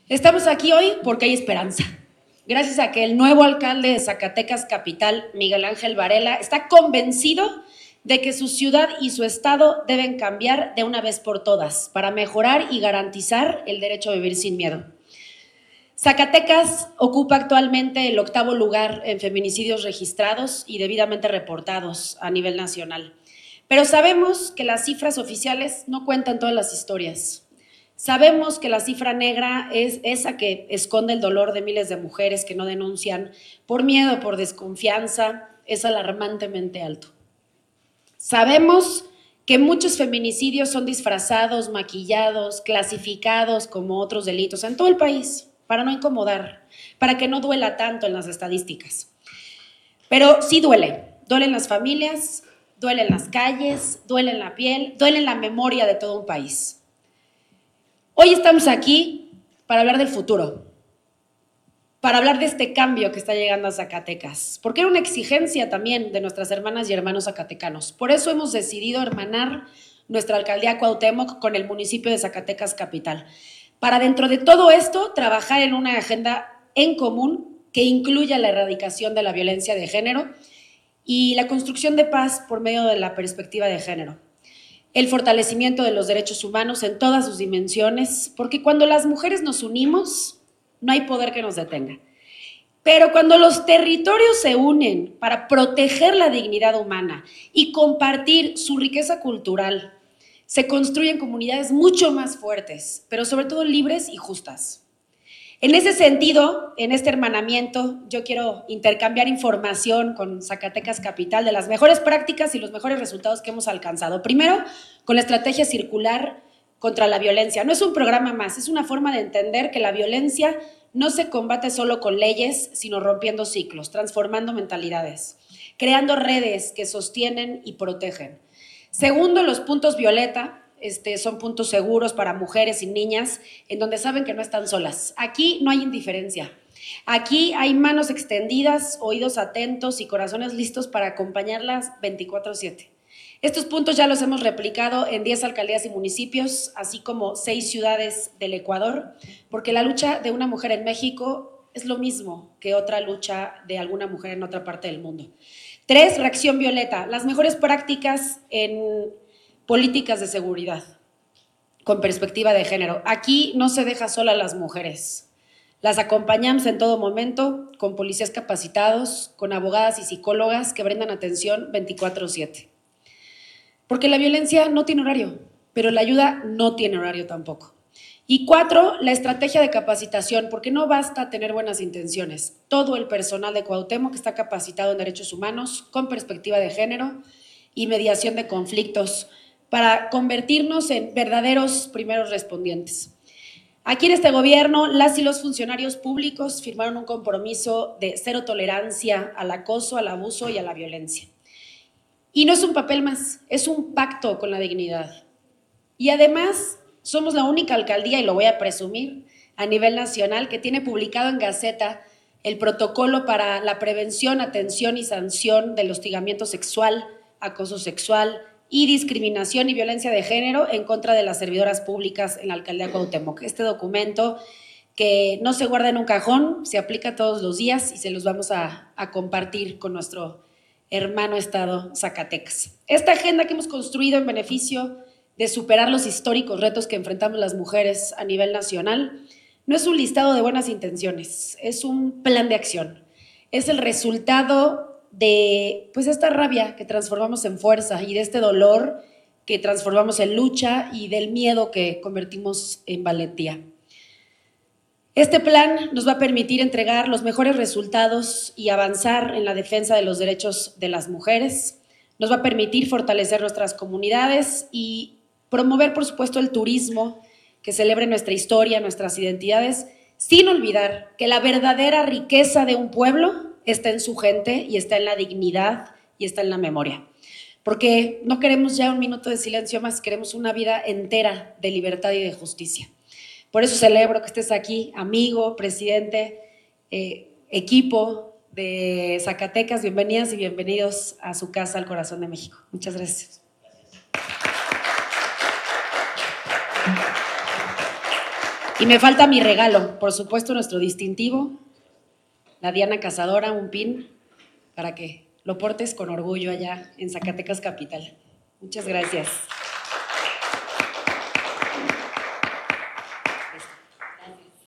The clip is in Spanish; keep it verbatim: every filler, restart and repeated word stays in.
Estamos aquí hoy porque hay esperanza. Gracias a que el nuevo alcalde de Zacatecas Capital, Miguel Ángel Varela, está convencido de que su ciudad y su estado deben cambiar de una vez por todas para mejorar y garantizar el derecho a vivir sin miedo. Zacatecas ocupa actualmente el octavo lugar en feminicidios registrados y debidamente reportados a nivel nacional. Pero sabemos que las cifras oficiales no cuentan todas las historias. Sabemos que la cifra negra es esa que esconde el dolor de miles de mujeres que no denuncian por miedo, por desconfianza, es alarmantemente alto. Sabemos que muchos feminicidios son disfrazados, maquillados, clasificados como otros delitos en todo el país, para no incomodar, para que no duela tanto en las estadísticas. Pero sí duele, duele en las familias, duele en las calles, duele en la piel, duele en la memoria de todo un país. Hoy estamos aquí para hablar del futuro, para hablar de este cambio que está llegando a Zacatecas, porque era una exigencia también de nuestras hermanas y hermanos zacatecanos. Por eso hemos decidido hermanar nuestra alcaldía Cuauhtémoc con el municipio de Zacatecas Capital, para dentro de todo esto trabajar en una agenda en común que incluya la erradicación de la violencia de género y la construcción de paz por medio de la perspectiva de género. El fortalecimiento de los derechos humanos en todas sus dimensiones, porque cuando las mujeres nos unimos, no hay poder que nos detenga. Pero cuando los territorios se unen para proteger la dignidad humana y compartir su riqueza cultural, se construyen comunidades mucho más fuertes, pero sobre todo libres y justas. En ese sentido, en este hermanamiento, yo quiero intercambiar información con Zacatecas Capital de las mejores prácticas y los mejores resultados que hemos alcanzado. Primero, con la estrategia circular contra la violencia. No es un programa más, es una forma de entender que la violencia no se combate solo con leyes, sino rompiendo ciclos, transformando mentalidades, creando redes que sostienen y protegen. Segundo, los puntos violeta. Este, son puntos seguros para mujeres y niñas en donde saben que no están solas. Aquí no hay indiferencia. Aquí hay manos extendidas, oídos atentos y corazones listos para acompañarlas veinticuatro siete. Estos puntos ya los hemos replicado en diez alcaldías y municipios, así como seis ciudades del Ecuador, porque la lucha de una mujer en México es lo mismo que otra lucha de alguna mujer en otra parte del mundo. Tres, reacción violeta. Las mejores prácticas en políticas de seguridad con perspectiva de género. Aquí no se deja sola a las mujeres. Las acompañamos en todo momento con policías capacitados, con abogadas y psicólogas que brindan atención veinticuatro siete. Porque la violencia no tiene horario, pero la ayuda no tiene horario tampoco. Y cuatro, la estrategia de capacitación, porque no basta tener buenas intenciones. Todo el personal de Cuauhtémoc está capacitado en derechos humanos con perspectiva de género y mediación de conflictos, para convertirnos en verdaderos primeros respondientes. Aquí en este gobierno, las y los funcionarios públicos firmaron un compromiso de cero tolerancia al acoso, al abuso y a la violencia. Y no es un papel más, es un pacto con la dignidad. Y además, somos la única alcaldía, y lo voy a presumir, a nivel nacional, que tiene publicado en Gaceta el protocolo para la prevención, atención y sanción del hostigamiento sexual, acoso sexual, y discriminación y violencia de género en contra de las servidoras públicas en la alcaldía Cuauhtémoc. Este documento que no se guarda en un cajón, se aplica todos los días y se los vamos a, a compartir con nuestro hermano estado Zacatecas. Esta agenda que hemos construido en beneficio de superar los históricos retos que enfrentamos las mujeres a nivel nacional no es un listado de buenas intenciones, es un plan de acción. Es el resultado de pues esta rabia que transformamos en fuerza y de este dolor que transformamos en lucha y del miedo que convertimos en valentía. Este plan nos va a permitir entregar los mejores resultados y avanzar en la defensa de los derechos de las mujeres. Nos va a permitir fortalecer nuestras comunidades y promover, por supuesto, el turismo que celebre nuestra historia, nuestras identidades, sin olvidar que la verdadera riqueza de un pueblo está en su gente y está en la dignidad y está en la memoria. Porque no queremos ya un minuto de silencio más, queremos una vida entera de libertad y de justicia. Por eso celebro que estés aquí, amigo, presidente, eh, equipo de Zacatecas. Bienvenidas y bienvenidos a su casa, al corazón de México. Muchas gracias. Y me falta mi regalo, por supuesto, nuestro distintivo, la Diana Cazadora, un pin, para que lo portes con orgullo allá en Zacatecas Capital. Muchas gracias.